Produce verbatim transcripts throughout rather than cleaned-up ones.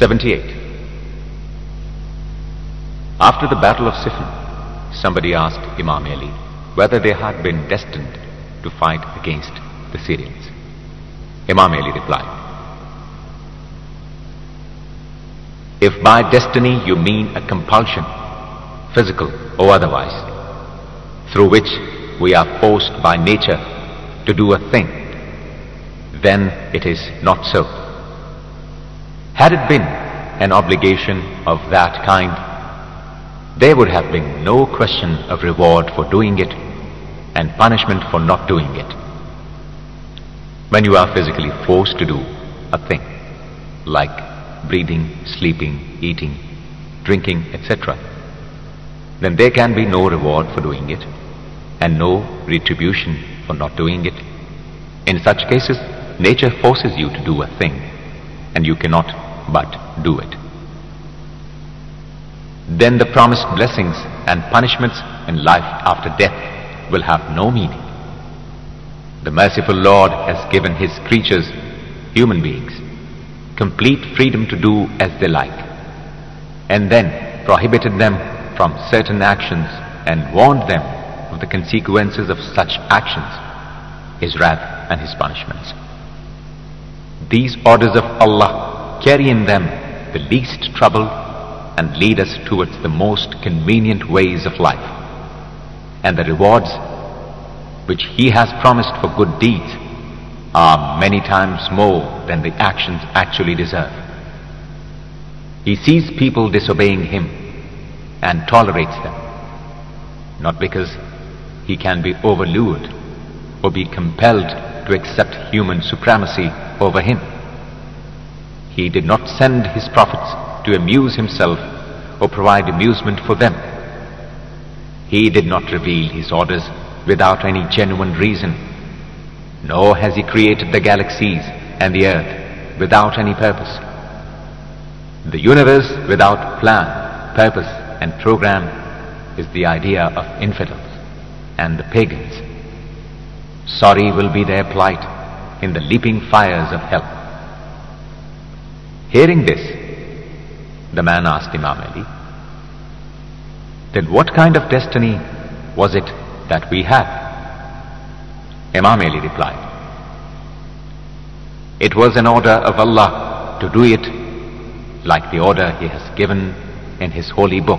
seventy-eight. After the battle of Siffin, somebody asked Imam Ali whether they had been destined to fight against the Syrians. Imam Ali replied, "If by destiny you mean a compulsion, physical or otherwise, through which we are forced by nature to do a thing, then it is not so. Had it been an obligation of that kind, there would have been no question of reward for doing it and punishment for not doing it. When you are physically forced to do a thing, like breathing, sleeping, eating, drinking, et cetera, then there can be no reward for doing it and no retribution for not doing it. In such cases, nature forces you to do a thing and you cannot but do it. Then the promised blessings and punishments in life after death will have no meaning. The merciful Lord has given His creatures, human beings, complete freedom to do as they like, and then prohibited them from certain actions and warned them of the consequences of such actions, His wrath and His punishments. These orders of Allah carry in them the least trouble and lead us towards the most convenient ways of life, and the rewards which He has promised for good deeds are many times more than the actions actually deserve. He sees people disobeying Him and tolerates them, not because He can be overlured or be compelled to accept human supremacy over Him. He did not send His prophets to amuse Himself or provide amusement for them. He did not reveal His orders without any genuine reason, nor has He created the galaxies and the earth without any purpose. The universe without plan, purpose and program is the idea of infidels and the pagans. Sorry will be their plight in the leaping fires of hell." Hearing this, the man asked Imam Ali, "Then what kind of destiny was it that we had?" Imam Ali replied, "It was an order of Allah to do it like the order He has given in His holy book.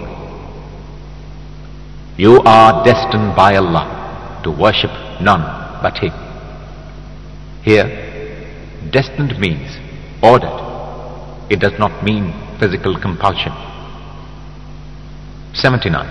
You are destined by Allah to worship none but Him." Here, destined means ordered. It does not mean physical compulsion. seventy-nine.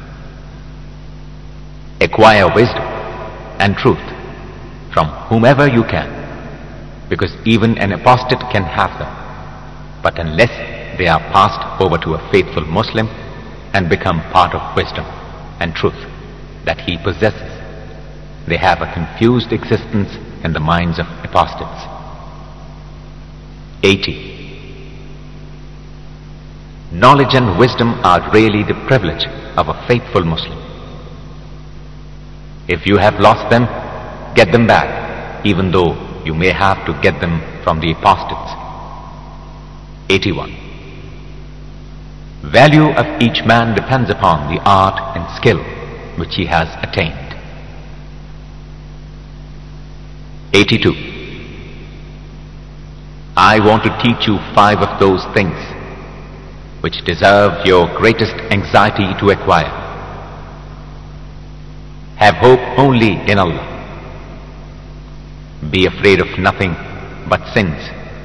Acquire wisdom and truth from whomever you can, because even an apostate can have them, but unless they are passed over to a faithful Muslim and become part of wisdom and truth that he possesses, they have a confused existence in the minds of apostates. eighty. Knowledge and wisdom are really the privilege of a faithful Muslim. If you have lost them, get them back, even though you may have to get them from the apostates. eighty-one. Value of each man depends upon the art and skill which he has attained. eighty-two. I want to teach you five of those things which deserve your greatest anxiety to acquire. Have hope only in Allah. Be afraid of nothing but sins.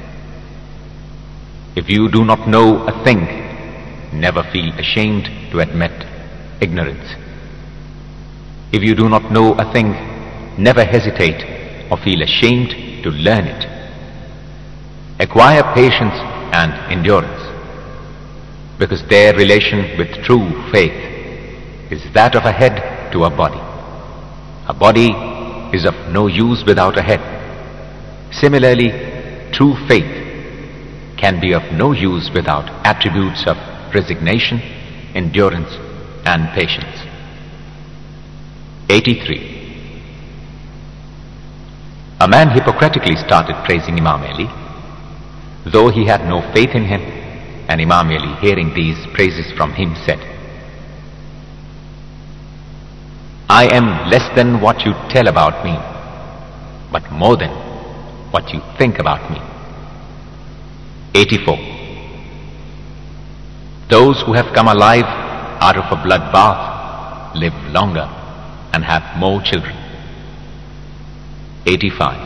If you do not know a thing, never feel ashamed to admit ignorance. If you do not know a thing, never hesitate or feel ashamed to learn it. Acquire patience and endurance, because their relation with true faith is that of a head to a body. A body is of no use without a head. Similarly, true faith can be of no use without attributes of resignation, endurance, and patience. eighty-three. A man hypocritically started praising Imam Ali, though he had no faith in him And Imam Ali, hearing these praises from him, said, I am less than what you tell about me, but more than what you think about me. eighty-four. Those who have come alive out of a bloodbath live longer and have more children. eighty-five.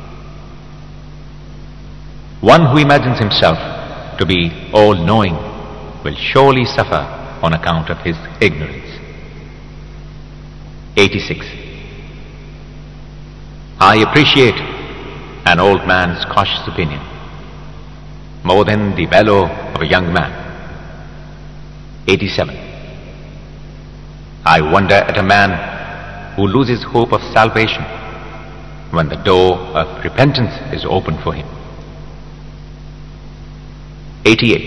One who imagines himself to be all-knowing will surely suffer on account of his ignorance. eighty-six. I appreciate an old man's cautious opinion more than the bellow of a young man. eighty-seven. I wonder at a man who loses hope of salvation when the door of repentance is open for him. eighty-eight.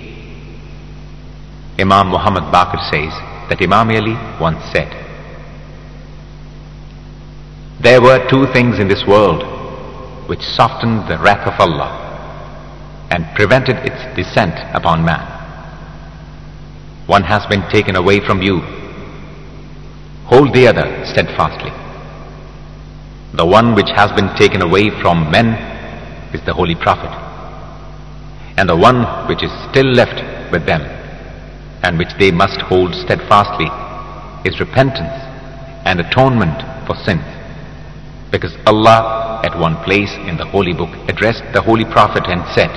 Imam Muhammad Baqir says that Imam Ali once said, there were two things in this world which softened the wrath of Allah and prevented its descent upon man. One has been taken away from you. Hold the other steadfastly. The one which has been taken away from men is the Holy Prophet. And the one which is still left with them and which they must hold steadfastly is repentance and atonement for sins. Because Allah at one place in the Holy Book addressed the Holy Prophet and said,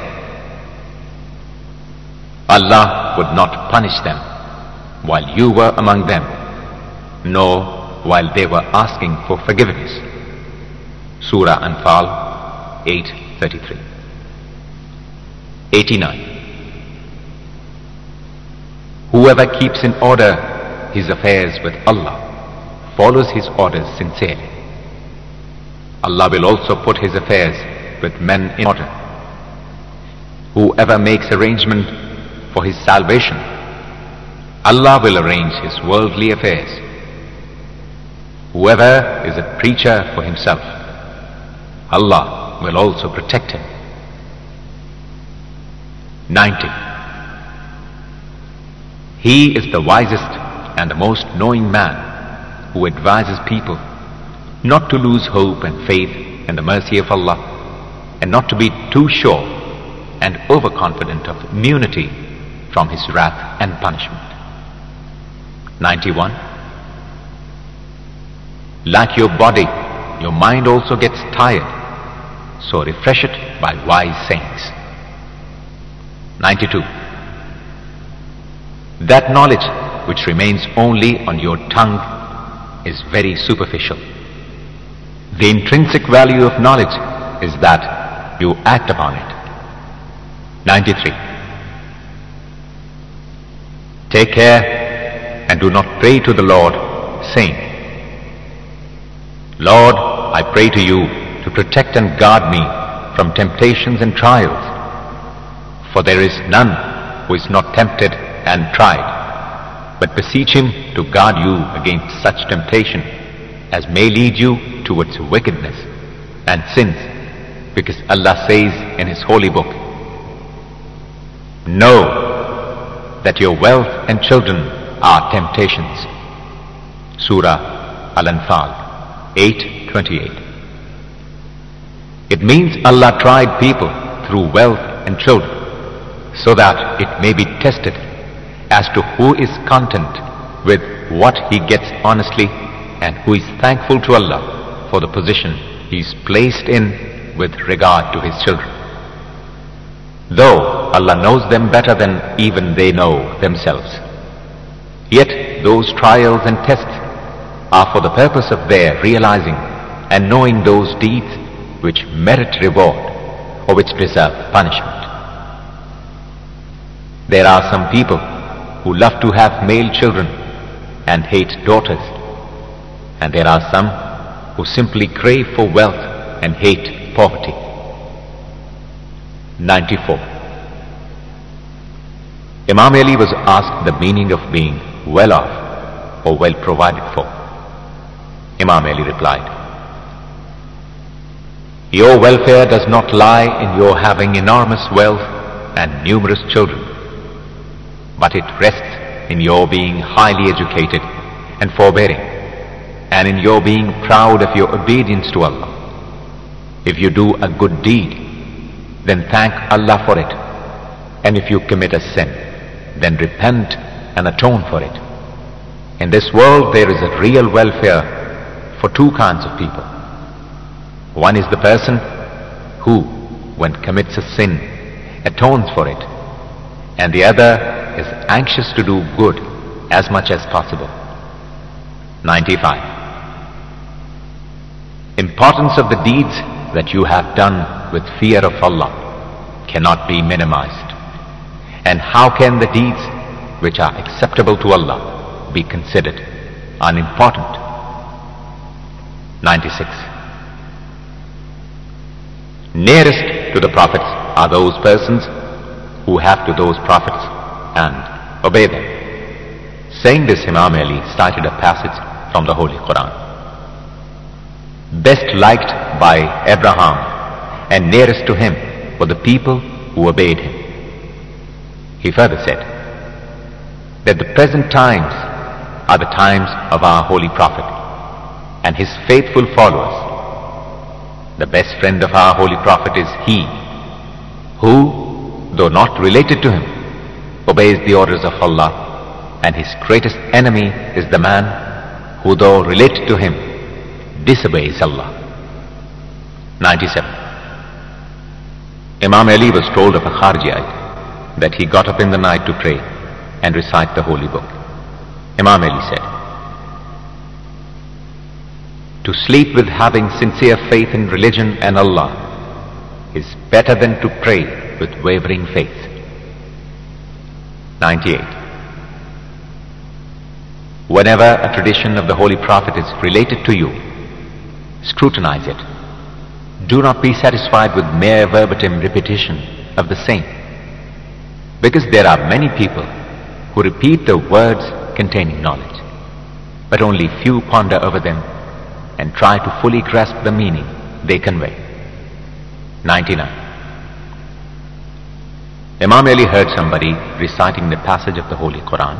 Allah would not punish them while you were among them, nor while they were asking for forgiveness. Surah Anfal eight thirty-three. eighty-nine. Whoever keeps in order his affairs with Allah follows his orders sincerely. Allah will also put his affairs with men in order. Whoever makes arrangement for his salvation, Allah will arrange his worldly affairs. Whoever is a preacher for himself, Allah will also protect him. ninety. He is the wisest and the most knowing man who advises people not to lose hope and faith in the mercy of Allah, and not to be too sure and overconfident of immunity from His wrath and punishment. ninety-one. Like your body, your mind also gets tired, so refresh it by wise sayings. ninety-two. That knowledge which remains only on your tongue is very superficial. The intrinsic value of knowledge is that you act upon it. ninety-three. Take care and do not pray to the Lord, saying, Lord, I pray to you to protect and guard me from temptations and trials. For there is none who is not tempted and tried, but beseech him to guard you against such temptation as may lead you towards wickedness and sins, because Allah says in His holy book, know that your wealth and children are temptations. Surah Al-Anfal eight twenty-eight. It means Allah tried people through wealth and children so that it may be tested as to who is content with what he gets honestly and who is thankful to Allah for the position he is placed in with regard to his children. Though Allah knows them better than even they know themselves, yet those trials and tests are for the purpose of their realizing and knowing those deeds which merit reward or which deserve punishment. There are some people who love to have male children and hate daughters, and there are some who simply crave for wealth and hate poverty. ninety-four. Imam Ali was asked the meaning of being well off or well provided for. Imam Ali replied, your welfare does not lie in your having enormous wealth and numerous children, but it rests in your being highly educated and forbearing, and in your being proud of your obedience to Allah. If you do a good deed, then thank Allah for it, and if you commit a sin, then repent and atone for it. In this world there is a real welfare for two kinds of people. One is the person who, when commits a sin, atones for it, and the other is anxious to do good as much as possible. ninety-five. Importance of the deeds that you have done with fear of Allah cannot be minimized. And how can the deeds which are acceptable to Allah be considered unimportant? ninety-six. Nearest to the prophets are those persons who have to those prophets and obey them. Saying this, Imam Ali cited a passage from the Holy Quran. Best liked by Abraham and nearest to him were the people who obeyed him. He further said that the present times are the times of our Holy Prophet and his faithful followers. The best friend of our Holy Prophet is he who, though not related to him, obeys the orders of Allah, and his greatest enemy is the man who, though related to him, disobeys Allah. ninety-seven. Imam Ali was told of a Kharijite that he got up in the night to pray and recite the holy book. Imam Ali said, to sleep with having sincere faith in religion and Allah is better than to pray with wavering faith. ninety-eight. Whenever a tradition of the Holy Prophet is related to you, scrutinize it. Do not be satisfied with mere verbatim repetition of the same, because there are many people who repeat the words containing knowledge, but only few ponder over them and try to fully grasp the meaning they convey. ninety-nine. Imam Ali heard somebody reciting the passage of the Holy Quran.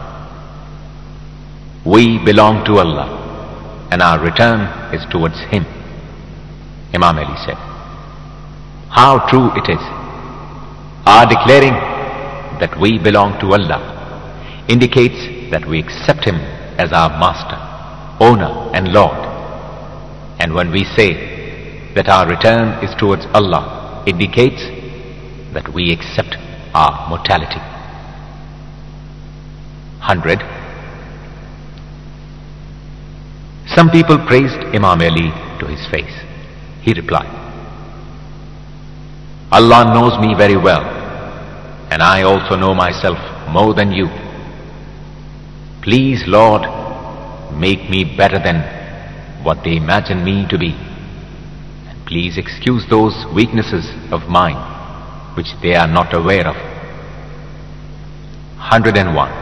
We belong to Allah and our return is towards Him. Imam Ali said, how true it is. Our declaring that we belong to Allah indicates that we accept Him as our master, owner and Lord. And when we say that our return is towards Allah, indicates that we accept our mortality. Hundred. Some people praised Imam Ali to his face. He replied, Allah knows me very well, and I also know myself more than you. Please, Lord, make me better than what they imagine me to be, and please excuse those weaknesses of mine which they are not aware of. Hundred and one.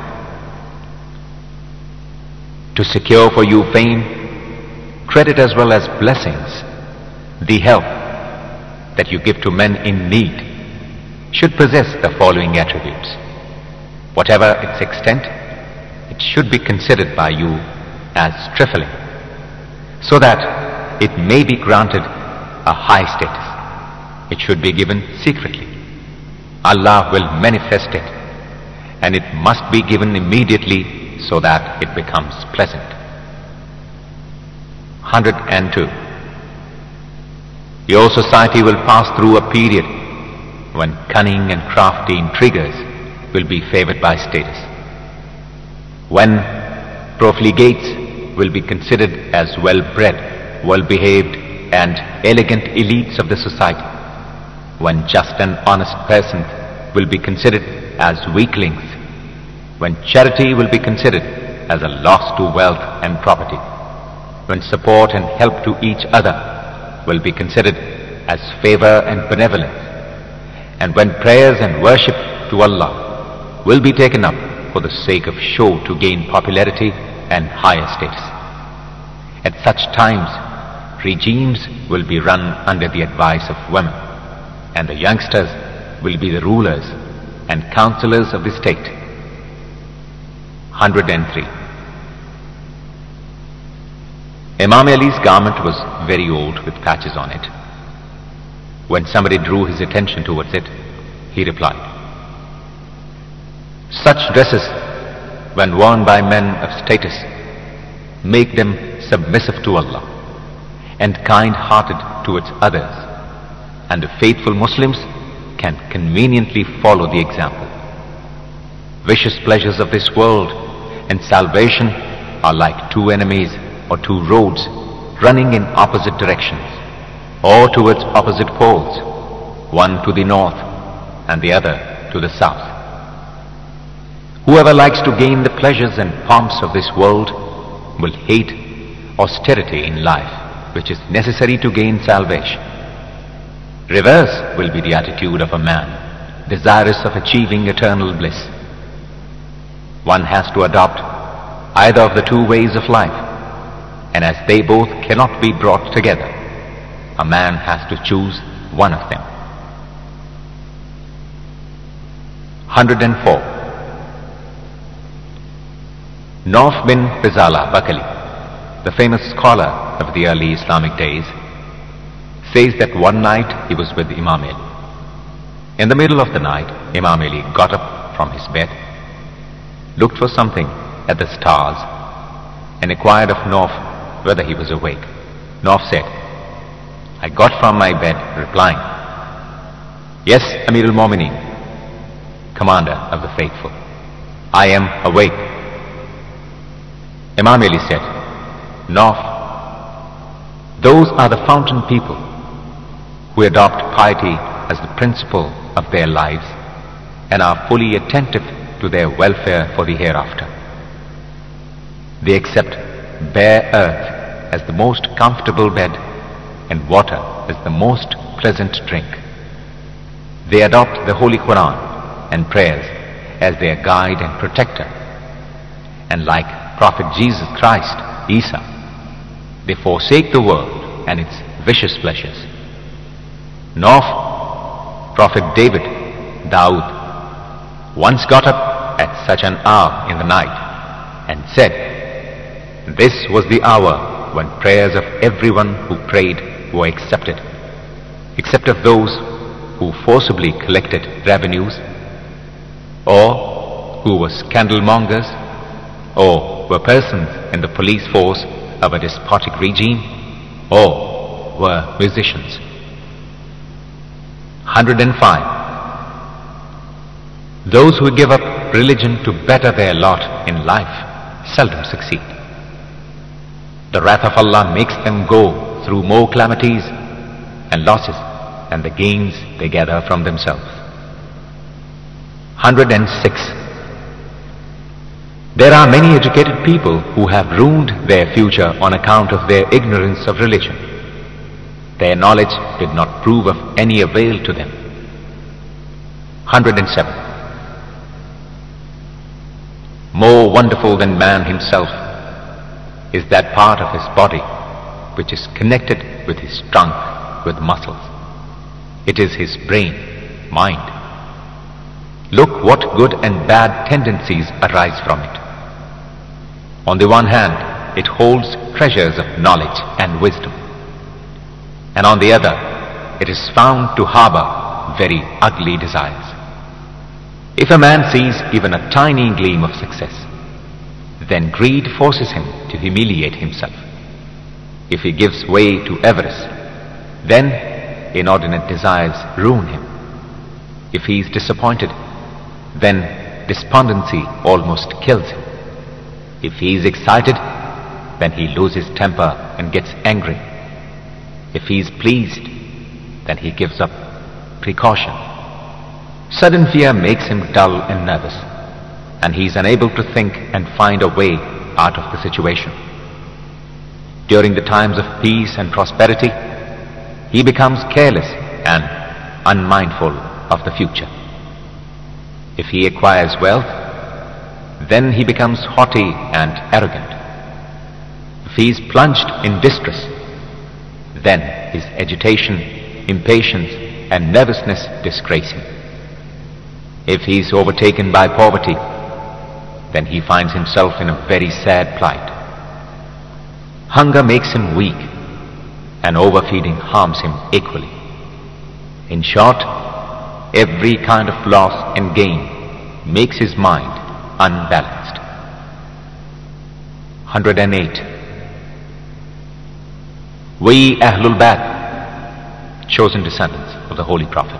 To secure for you fame, credit as well as blessings, the help that you give to men in need should possess the following attributes. Whatever its extent, it should be considered by you as trifling, so that it may be granted a high status. It should be given secretly. Allah will manifest it, and it must be given immediately so that it becomes pleasant. Hundred and two. Your society will pass through a period when cunning and crafty intriguers will be favored by status, when profligates will be considered as well-bred, well-behaved and elegant elites of the society, when just and honest persons will be considered as weaklings, when charity will be considered as a loss to wealth and property, when support and help to each other will be considered as favor and benevolence, and when prayers and worship to Allah will be taken up for the sake of show to gain popularity and higher status. At such times, regimes will be run under the advice of women, and the youngsters will be the rulers and counselors of the state. hundred three. Imam Ali's garment was very old with patches on it. When somebody drew his attention towards it, he replied, "Such dresses, when worn by men of status, make them submissive to Allah and kind-hearted towards others, and the faithful Muslims can conveniently follow the example. Vicious pleasures of this world and salvation are like two enemies or two roads running in opposite directions or towards opposite poles, one to the north and the other to the south. Whoever likes to gain the pleasures and pomps of this world will hate austerity in life, which is necessary to gain salvation. Reverse will be the attitude of a man desirous of achieving eternal bliss. One has to adopt either of the two ways of life, and as they both cannot be brought together, a man has to choose one of them." one hundred four. Nawf bin Rizala Bakali, the famous scholar of the early Islamic days, says that one night he was with Imam Ali. In the middle of the night, Imam Ali got up from his bed, looked for something at the stars, and inquired of Nawf whether he was awake. Nawf said, "I got from my bed," replying, "Yes, Amir al-Mu'mineen, Commander of the Faithful, I am awake." Imam Ali said, "Nawf, those are the fountain people who adopt piety as the principle of their lives and are fully attentive to their welfare for the hereafter. They accept bare earth as the most comfortable bed and water as the most pleasant drink. They adopt the Holy Quran and prayers as their guide and protector, and like Prophet Jesus Christ, Isa, they forsake the world and its vicious pleasures. Nawf, Prophet David, Daud, once got up at such an hour in the night and said, 'This was the hour when prayers of everyone who prayed were accepted, except of those who forcibly collected revenues, or who were scandalmongers, or were persons in the police force of a despotic regime, or were musicians.' one hundred five. Those who give up religion to better their lot in life seldom succeed. The wrath of Allah makes them go through more calamities and losses than the gains they gather from themselves. one hundred six. There are many educated people who have ruined their future on account of their ignorance of religion. Their knowledge did not prove of any avail to them. one hundred seven. More wonderful than man himself is that part of his body which is connected with his trunk with muscles. It is his brain, mind. Look what good and bad tendencies arise from it. On the one hand, it holds treasures of knowledge and wisdom, and on the other, it is found to harbor very ugly desires. If a man sees even a tiny gleam of success, then greed forces him to humiliate himself. If he gives way to avarice, then inordinate desires ruin him. If he is disappointed, then despondency almost kills him. If he is excited, then he loses temper and gets angry. If he is pleased, then he gives up precaution. Sudden fear makes him dull and nervous, and he is unable to think and find a way out of the situation. During the times of peace and prosperity, he becomes careless and unmindful of the future. If he acquires wealth, then he becomes haughty and arrogant. If he is plunged in distress, then his agitation, impatience, and nervousness disgrace him. If he is overtaken by poverty, then he finds himself in a very sad plight. Hunger makes him weak, and overfeeding harms him equally. In short, every kind of loss and gain makes his mind unbalanced. one hundred eight. We Ahlul Bayt, chosen descendants of the Holy Prophet,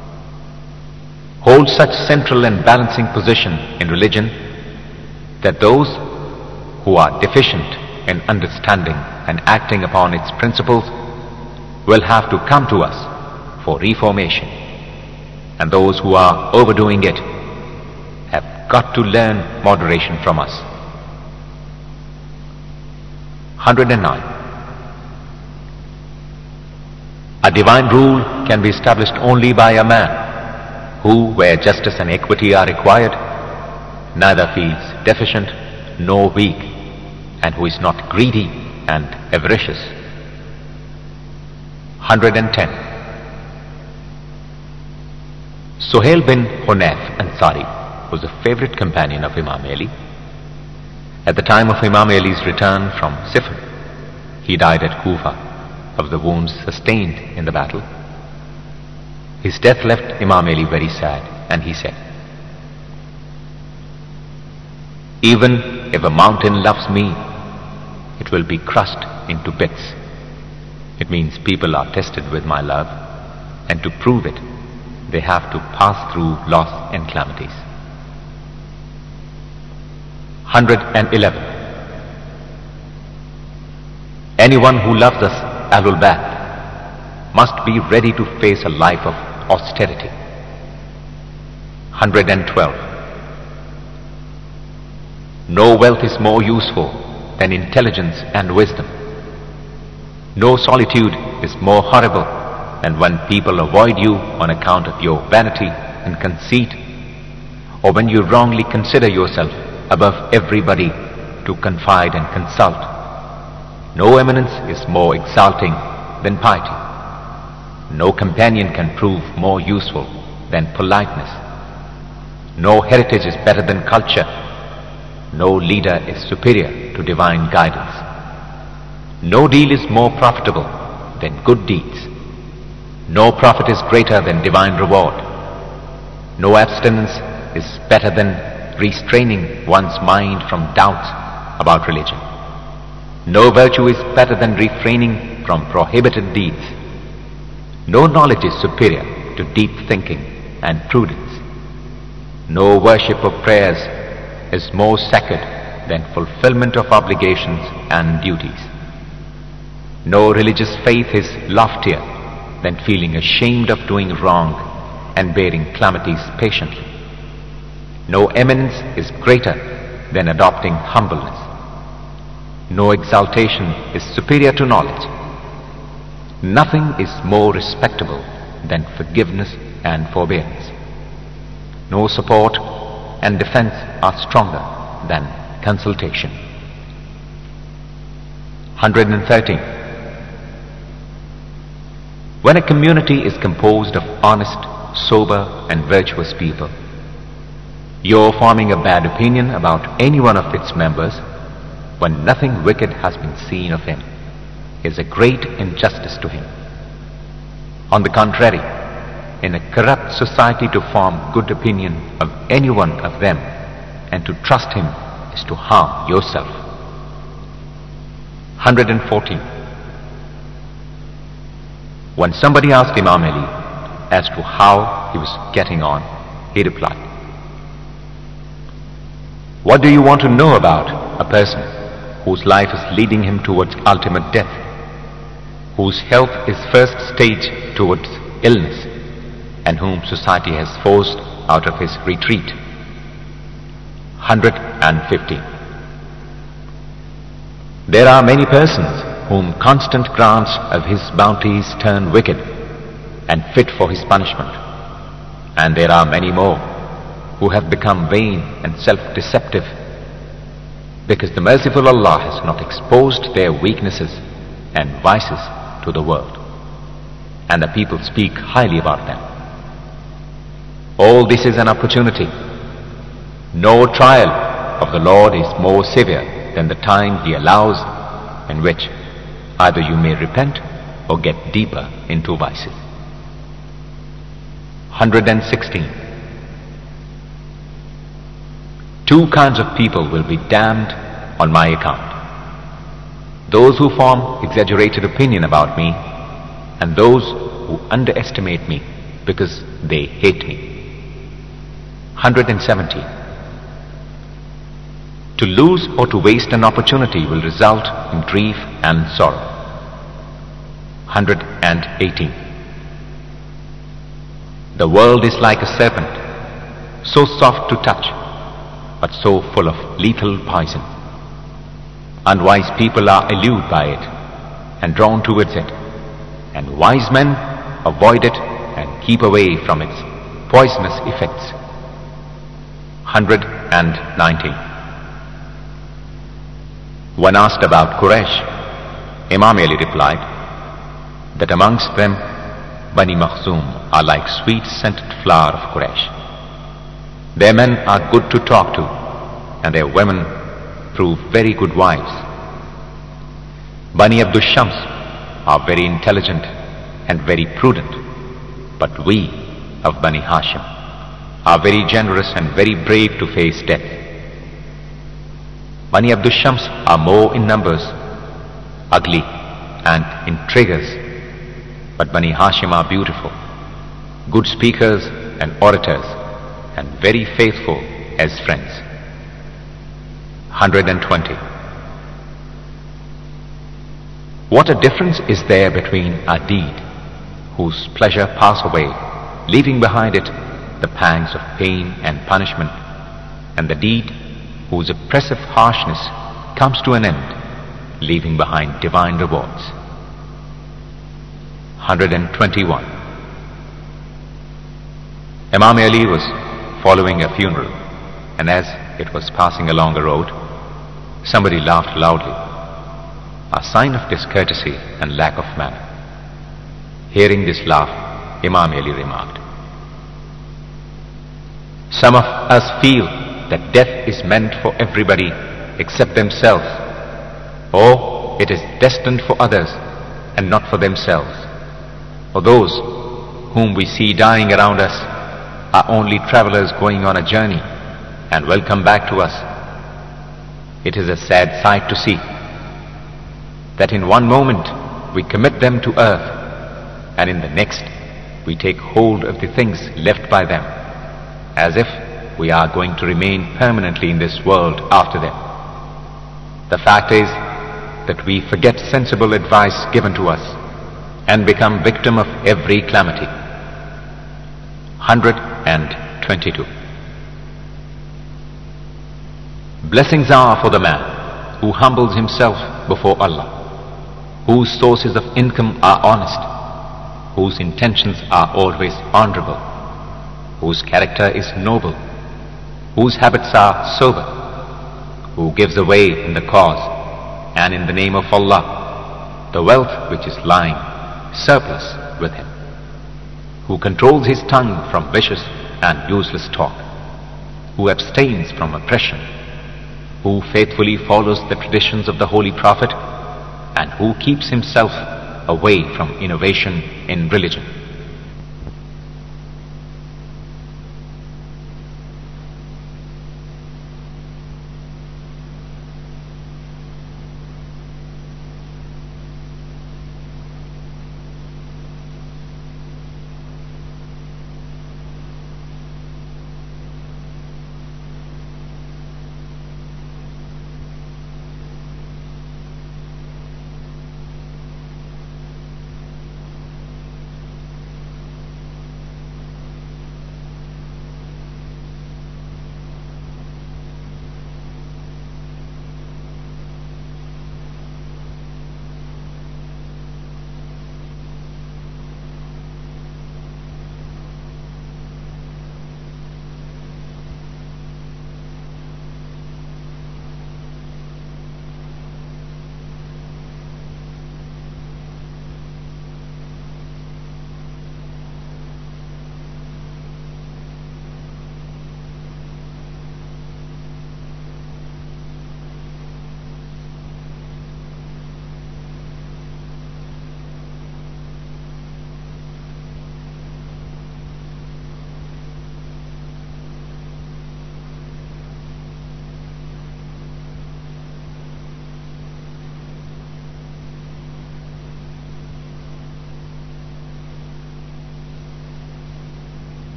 hold such central and balancing position in religion that those who are deficient in understanding and acting upon its principles will have to come to us for reformation, and those who are overdoing it have got to learn moderation from us. one hundred nine. A divine rule can be established only by a man who, where justice and equity are required, neither feels deficient nor weak, and who is not greedy and avaricious. one hundred ten. Suhail bin Hunayf Ansari was a favorite companion of Imam Ali. At the time of Imam Ali's return from Sifr, he died at Kufa of the wounds sustained in the battle. His death left Imam Ali very sad, and he said, "Even if a mountain loves me, it will be crushed into bits." It means people are tested with my love, and to prove it, they have to pass through loss and calamities. one hundred eleven. Anyone who loves us, Ahlul Bayt, must be ready to face a life of austerity. one hundred twelve. No wealth is more useful than intelligence and wisdom. No solitude is more horrible than when people avoid you on account of your vanity and conceit, or when you wrongly consider yourself above everybody to confide and consult. No eminence is more exalting than piety. No companion can prove more useful than politeness. No heritage is better than culture. No leader is superior to divine guidance. No deal is more profitable than good deeds. No profit is greater than divine reward. No abstinence is better than restraining one's mind from doubts about religion. No virtue is better than refraining from prohibited deeds. No knowledge is superior to deep thinking and prudence. No worship of prayers is more sacred than fulfillment of obligations and duties. No religious faith is loftier than feeling ashamed of doing wrong and bearing calamities patiently. No eminence is greater than adopting humbleness. No exaltation is superior to knowledge. Nothing is more respectable than forgiveness and forbearance. No support and defense are stronger than consultation. one hundred thirteen. When a community is composed of honest, sober and virtuous people, you're forming a bad opinion about any one of its members when nothing wicked has been seen of him is a great injustice to him. On the contrary, in a corrupt society to form good opinion of any one of them and to trust him is to harm yourself. one hundred fourteen. When somebody asked Imam Ali as to how he was getting on, he replied, "What do you want to know about a person whose life is leading him towards ultimate death, whose health is first stage towards illness, and whom society has forced out of his retreat?" one hundred fifteen. There are many persons whom constant grants of his bounties turn wicked and fit for his punishment, and there are many more who have become vain and self-deceptive because the merciful Allah has not exposed their weaknesses and vices to the world, and the people speak highly about them. All this is an opportunity. No trial of the Lord is more severe than the time He allows in which either you may repent or get deeper into vices. one hundred sixteen. Two kinds of people will be damned on my account. Those who form exaggerated opinion about me, and those who underestimate me because they hate me. one hundred seventeen. To lose or to waste an opportunity will result in grief and sorrow. one hundred eighteen. The world is like a serpent, so soft to touch, but so full of lethal poison. Unwise people are allured by it and drawn towards it, and wise men avoid it and keep away from its poisonous effects. one hundred nineteen. When asked about Quraysh, Imam Ali replied that amongst them Bani Makhzum are like sweet-scented flower of Quraysh. Their men are good to talk to, and their women prove very good wives. Bani Abdul Shams are very intelligent and very prudent, but we of Bani Hashim are very generous and very brave to face death. Bani Abdul Shams are more in numbers, ugly and intriguers, but Bani Hashim are beautiful, good speakers and orators, and very faithful as friends. one hundred twenty. What a difference is there between a deed whose pleasure pass away, leaving behind it the pangs of pain and punishment, and the deed whose oppressive harshness comes to an end, leaving behind divine rewards. one hundred twenty-one. Imam Ali was following a funeral, and as it was passing along a road, somebody laughed loudly, a sign of discourtesy and lack of manner. Hearing this laugh, Imam Ali remarked, "Some of us feel that death is meant for everybody except themselves, or it is destined for others and not for themselves, or those whom we see dying around us are only travelers going on a journey and will come back to us. It is a sad sight to see that in one moment we commit them to earth, and in the next we take hold of the things left by them, as if we are going to remain permanently in this world after them. The fact is that we forget sensible advice given to us and become victim of every calamity." one hundred twenty-two. Blessings are for the man who humbles himself before Allah, whose sources of income are honest, whose intentions are always honorable, whose character is noble, whose habits are sober, who gives away in the cause and in the name of Allah the wealth which is lying surplus with him, who controls his tongue from vicious and useless talk, who abstains from oppression, who faithfully follows the traditions of the Holy Prophet, and who keeps himself away from innovation in religion.